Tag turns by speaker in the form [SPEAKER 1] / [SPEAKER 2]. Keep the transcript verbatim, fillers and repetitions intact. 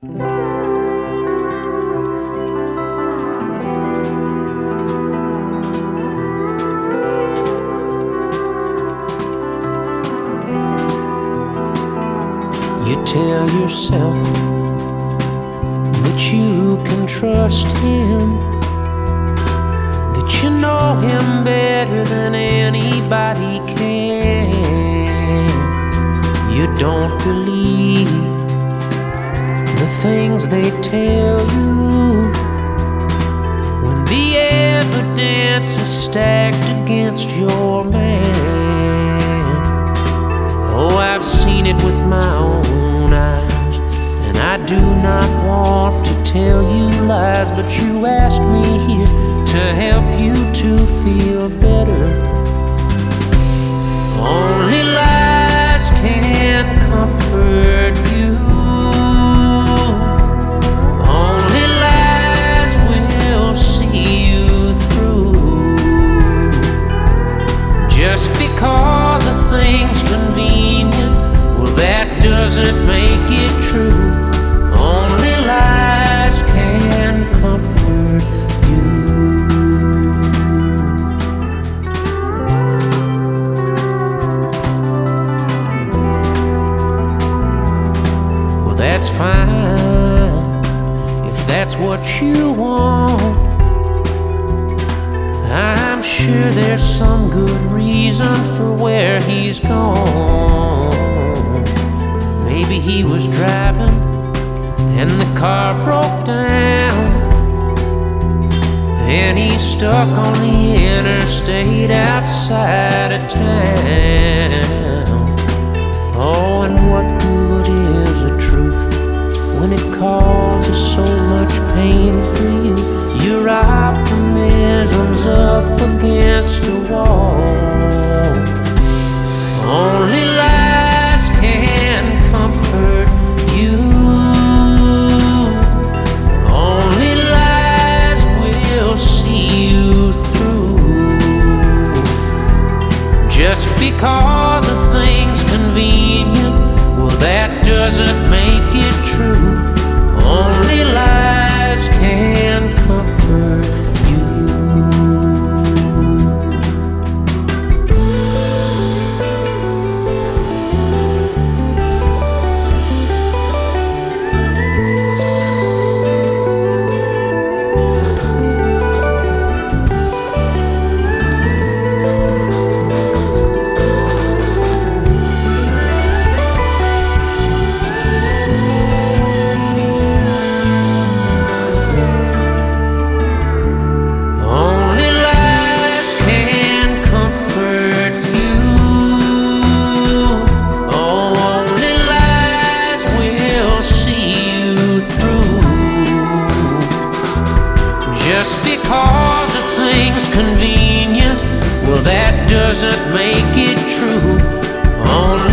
[SPEAKER 1] You tell yourself that you can trust him, that you know him better than anybody can. You don't believe the things they tell you when the evidence is stacked against your man. Oh, I've seen it with my own eyes, and I do not want to tell you lies, but you asked me here to help you to feel better. Only lies can comfort you. Only lies will see you through. Just because a thing's convenient, well, that doesn't make it true. Only lies can comfort you. Well, that's fine if that's what you want. I'm sure there's some good reason for where he's gone. Maybe he was driving and the car broke down, and he's stuck on the interstate outside of town. Oh, and what good is a truth when it causes so much pain for you? Your optimism's up against a wall. Only lies can comfort you. Only lies will see you through. Just because a thing's convenient, well, that doesn't make it true. Only lies can comfort you. Just because a thing's convenient, well, that doesn't make it true. Only